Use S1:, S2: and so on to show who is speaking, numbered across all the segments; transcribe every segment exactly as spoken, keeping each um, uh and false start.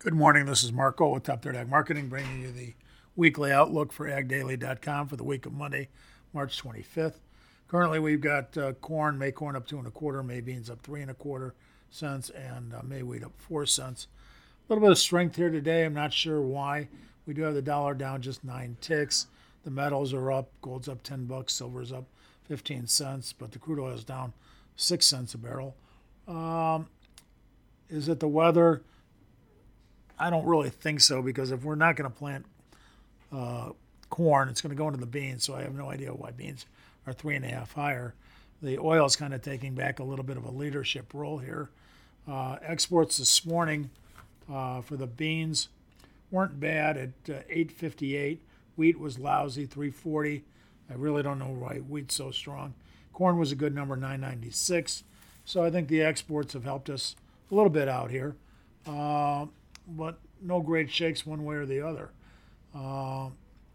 S1: Good morning. This is Marco with Top Third Ag Marketing, bringing you the weekly outlook for ag daily dot com for the week of Monday, March twenty-fifth. Currently, we've got uh, corn, May corn up two and a quarter, May beans up three and a quarter cents, and uh, May wheat up four cents. A little bit of strength here today. I'm not sure why. We do have the dollar down just nine ticks. The metals are up. Gold's up ten bucks. Silver's up fifteen cents, but the crude oil is down six cents a barrel. Um, is it the weather? I don't really think so, because if we're not going to plant uh, corn, it's going to go into the beans, so I have no idea why beans are three and a half higher. The oil is kind of taking back a little bit of a leadership role here. Uh, exports this morning uh, for the beans weren't bad at uh, eight fifty-eight. Wheat was lousy, three forty. I really don't know why wheat's so strong. Corn was a good number, nine ninety-six. So I think the exports have helped us a little bit out here. Uh, but no great shakes one way or the other. Uh,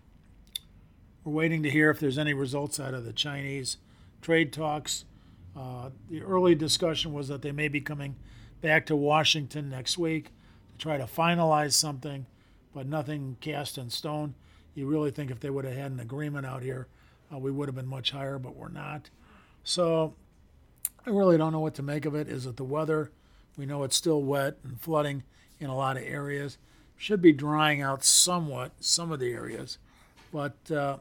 S1: we're waiting to hear if there's any results out of the Chinese trade talks. Uh, the early discussion was that they may be coming back to Washington next week to try to finalize something, but nothing cast in stone. You really think if they would have had an agreement out here, uh, we would have been much higher, but we're not. So I really don't know what to make of it. Is it the weather? We know it's still wet and flooding in a lot of areas. Should be drying out somewhat, some of the areas. But, uh,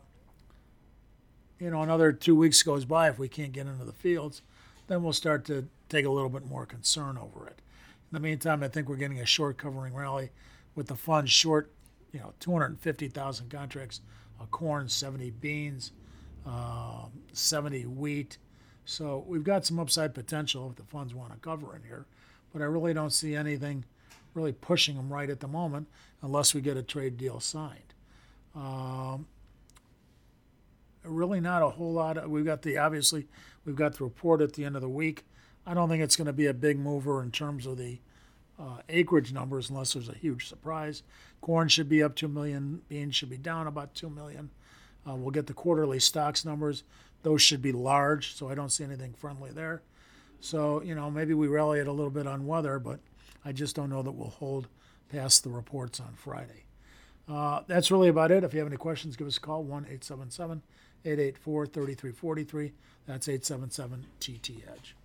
S1: you know, another two weeks goes by, if we can't get into the fields, then we'll start to take a little bit more concern over it. In the meantime, I think we're getting a short covering rally with the funds short, you know, two hundred fifty thousand contracts of corn, seventy beans, uh, seventy wheat. So we've got some upside potential if the funds want to cover in here. But I really don't see anything really pushing them right at the moment unless we get a trade deal signed. Um, really not a whole lot. Of, we've got the, obviously, we've got the report at the end of the week. I don't think it's going to be a big mover in terms of the uh, acreage numbers unless there's a huge surprise. Corn should be up two million. Beans should be down about two million. Uh, we'll get the quarterly stocks numbers. Those should be large, so I don't see anything friendly there. So, you know, maybe we rally it a little bit on weather, but I just don't know that we'll hold past the reports on Friday. Uh, that's really about it. If you have any questions, give us a call, one eight seven seven, eight eight four, three three four three. That's eight seven seven T T Edge.